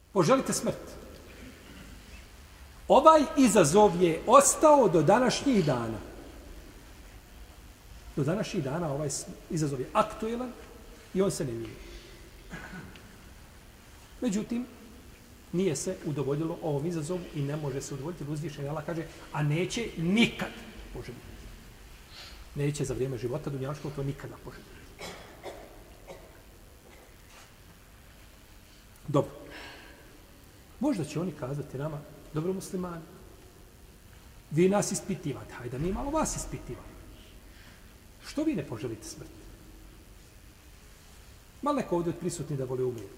Poželite smrt. Ovaj izazov je ostao do današnjih dana. Do današnjih dana ovaj izazov je aktuelan i on se ne mijenja. Međutim, nije se udovoljilo ovom izazovu i ne može se udovoljiti. Uzvišeni Allah kaže, a neće nikad poželiti. Neće za vrijeme života dunjaškog to nikada poželiti. Dobro. Možda će oni kazati nama, dobro muslimani, vi nas ispitivate, hajde mi malo vas ispitivamo. Što vi ne poželite smrt? Malo neko ovdje od prisutni da voli umrijeti.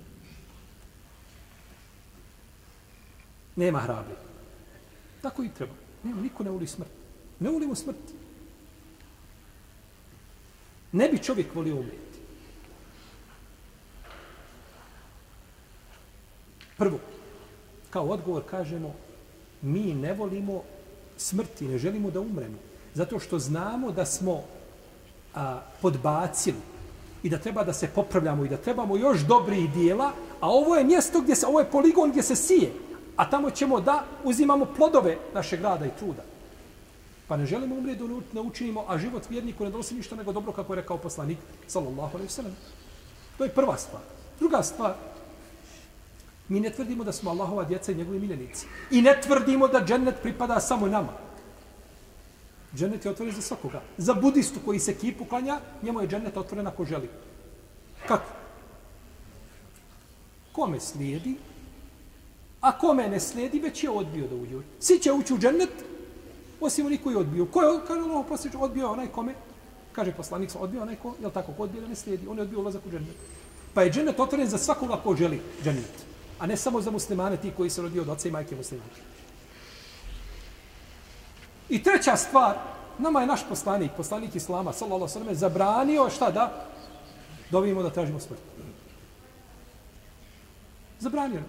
Nema hrabri. Tako i treba. Nema, niko ne voli smrt. Ne volimo smrt. Ne bi čovjek volio umrijeti. Prvo, kao odgovor kažemo, mi ne volimo smrt i ne želimo da umremo. Zato što znamo da smo podbacili i da treba da se popravljamo i da trebamo još dobrih dijela, a ovo je mjesto gdje se, ovo je poligon gdje se sije, a tamo ćemo da uzimamo plodove našeg rada i truda. Pa ne želimo umrijeti da ne učinimo, a život vjerniku ne donosi ništa nego dobro, kako je rekao poslanik, sallallahu alejhi ve sellem. To je prva stvar. Druga stvar, mi ne tvrdimo da smo Allahova djeca i njegovi miljenici. I ne tvrdimo da džennet pripada samo nama. Džennet je otvoren za svakoga. Za budistu koji se kipu klanja, njemu je džennet otvoren ako želi. Kako? Kome slijedi? A kome ne slijedi, već je odbio da uđe. Svi će ući u džennet, osim oni koji je odbio. Ko je, kaže Allah, odbio onaj kome? Kaže poslanik, odbio onaj ko, jel tako, ko odbio da ne slijedi? On je odbio ulazak u džennet. Pa je džennet otvoren za svakoga ko želi džennet. A ne samo za muslimane, ti koji se rodio od oca i majke muslimane. I treća stvar, nama je naš poslanik Islama, sallallahu alejhi ve sellem, zabranio šta da? Dovimo da tražimo smrt. Zabranio.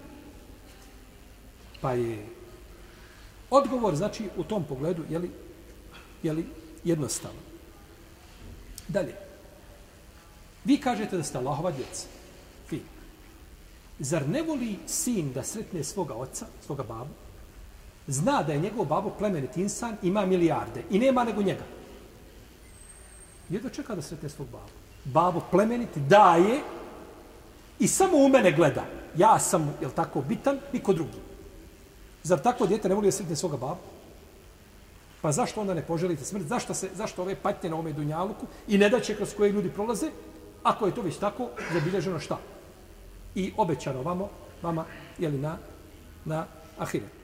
Pa je odgovor, znači, u tom pogledu, je li jednostavno. Dalje. Vi kažete da ste Allahova djeca. Fino. Zar ne voli sin da sretne svoga oca, svoga babu? Zna da je njegov babo plemenit insan, ima milijarde i nema nego njega. Jedva čeka da sretne svog babu. Babo plemenit daje i samo u mene gleda. Ja sam, jel tako, bitan, niko drugi. Zar tako dijete ne voli da sretne svoga babu? Pa zašto onda ne poželite smrt? Zašto ove patnje na ovome dunjaluku i nedaće kroz koje ljudi prolaze? Ako je to već tako, zabilježeno šta? I obećano vama, jeli na ahiret.